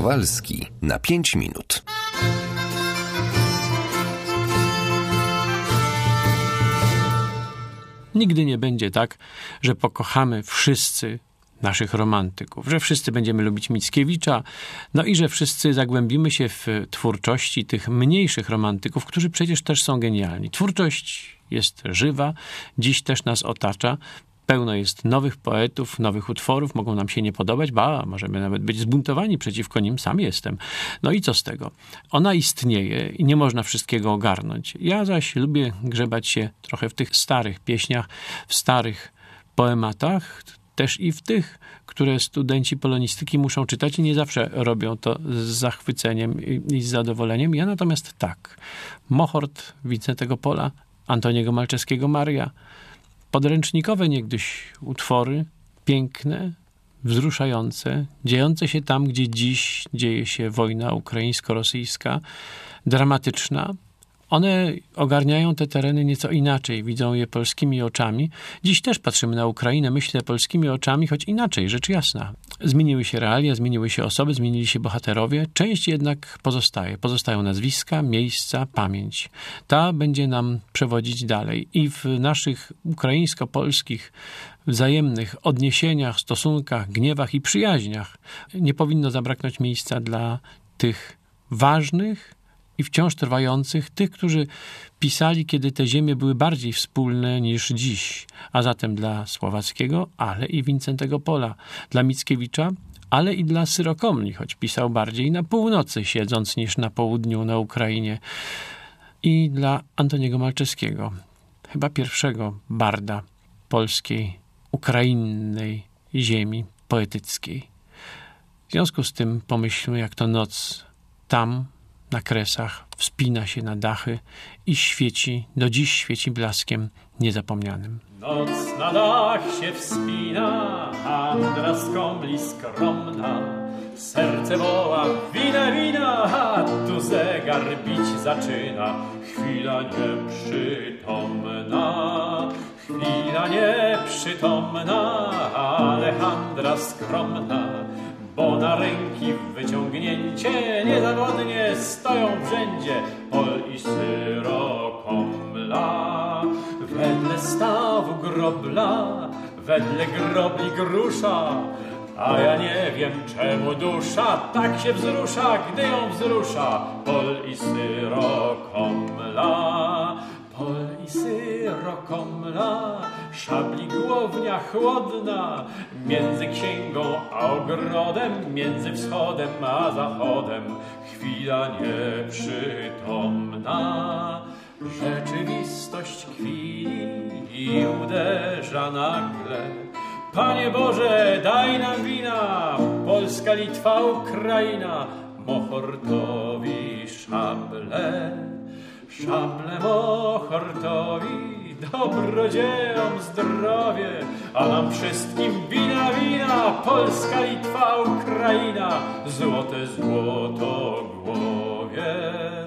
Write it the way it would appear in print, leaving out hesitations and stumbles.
Kowalski na 5 minut. Nigdy nie będzie tak, że pokochamy wszyscy naszych romantyków, że wszyscy będziemy lubić Mickiewicza, no i że wszyscy zagłębimy się w twórczości tych mniejszych romantyków, którzy przecież też są genialni. Twórczość jest żywa, dziś też nas otacza. Pełno jest nowych poetów, nowych utworów, mogą nam się nie podobać, możemy nawet być zbuntowani przeciwko nim, sam jestem. No i co z tego? Ona istnieje i nie można wszystkiego ogarnąć. Ja zaś lubię grzebać się trochę w tych starych pieśniach, w starych poematach, też i w tych, które studenci polonistyki muszą czytać i nie zawsze robią to z zachwyceniem i z zadowoleniem. Ja natomiast tak. Mochort Wincentego Pola, Antoniego Malczewskiego Maria, podręcznikowe niegdyś utwory, piękne, wzruszające, dziejące się tam, gdzie dziś dzieje się wojna ukraińsko-rosyjska, dramatyczna. One ogarniają te tereny nieco inaczej, widzą je polskimi oczami. Dziś też patrzymy na Ukrainę, myślę, polskimi oczami, choć inaczej, rzecz jasna. Zmieniły się realia, zmieniły się osoby, zmienili się bohaterowie. Część jednak pozostaje. Pozostają nazwiska, miejsca, pamięć. Ta będzie nam przewodzić dalej. I w naszych ukraińsko-polskich wzajemnych odniesieniach, stosunkach, gniewach i przyjaźniach nie powinno zabraknąć miejsca dla tych ważnych i wciąż trwających, tych, którzy pisali, kiedy te ziemie były bardziej wspólne niż dziś, a zatem dla Słowackiego, ale i Wincentego Pola, dla Mickiewicza, ale i dla Syrokomli, choć pisał bardziej na północy, siedząc niż na południu na Ukrainie, i dla Antoniego Malczewskiego, chyba pierwszego barda polskiej, ukrainnej ziemi poetyckiej. W związku z tym pomyślmy, jak to noc tam, na Kresach, wspina się na dachy i świeci, do dziś świeci blaskiem niezapomnianym. Noc na dach się wspina, handra skąbli skromna, serce woła, wina, wina, a tu zegar bić zaczyna. Chwila nieprzytomna, ale handra skromna, bo na ręki wyciągnięcie niezawodnie stoją w rzędzie Pol i Syrokomla. Wedle stawu grobla, wedle grobli grusza, a ja nie wiem, czemu dusza tak się wzrusza, gdy ją wzrusza Pol i Syrokomla. Pol i Syrokomla, szabli głownia chłodna, między księgą a ogrodem, między wschodem a zachodem, chwila nieprzytomna. Rzeczywistość kwili i uderza nagle. Panie Boże, daj nam wina, Polska, Litwa, Ukraina, Mochortowi szable. Szable Mochortowi, dobrodzieją zdrowie, a nam wszystkim wina, wina, Polska, Litwa, Ukraina, złote złotogłowie.